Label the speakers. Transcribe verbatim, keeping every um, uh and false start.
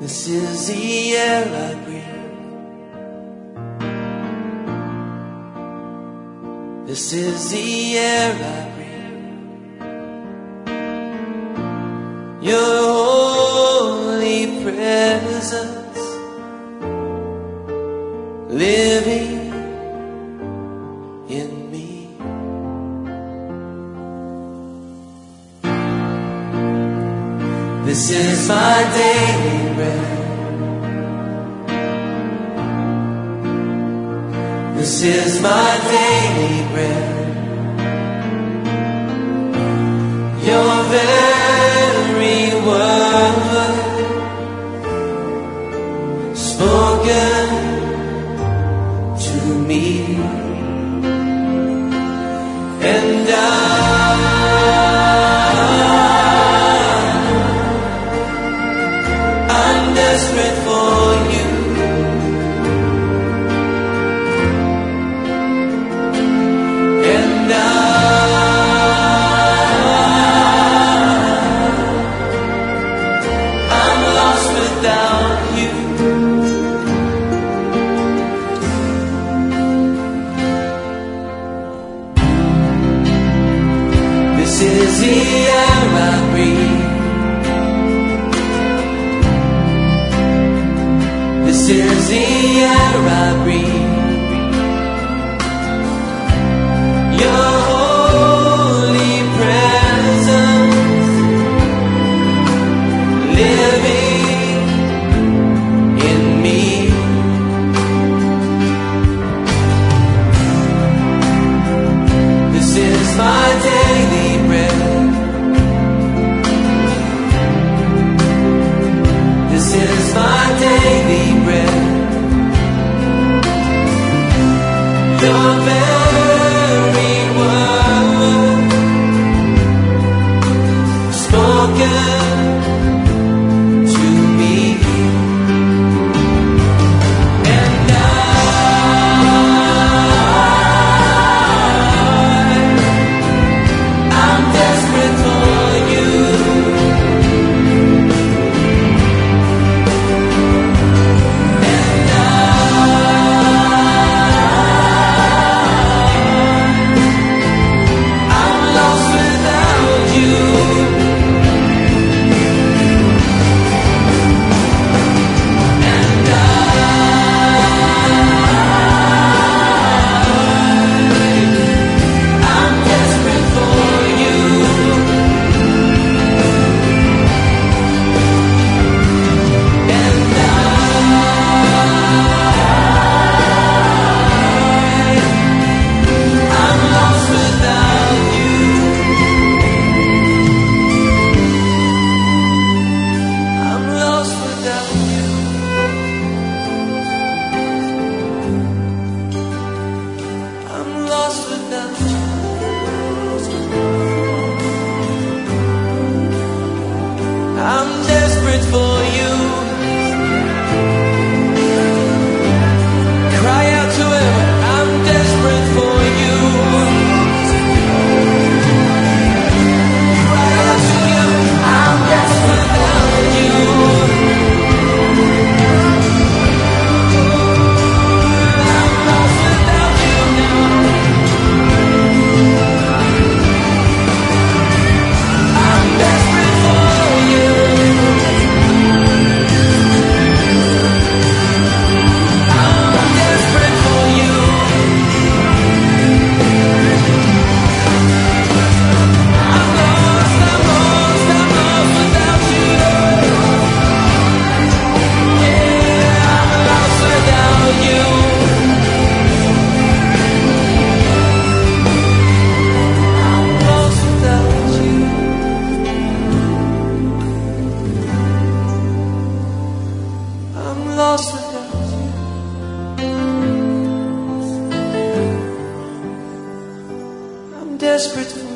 Speaker 1: This is the air I breathe. This is the air I breathe. Your holy presence living in me. This is my daily bread. This is my daily bread. Your very word spoken to me, and I desperate for you. And I, I'm lost without you. This is the air I breathe. This is the air I breathe. Your holy presence living in me. This is my daily bread. This is my daily bread. Your very word spoken to me, and I, I'm desperate for you. I'm desperate for you. Cry out to him. I'm desperate for you. Cry out to him. I'm desperate without you. I'm lost without you now. I'm desperate for you. Lost without you. I'm desperate for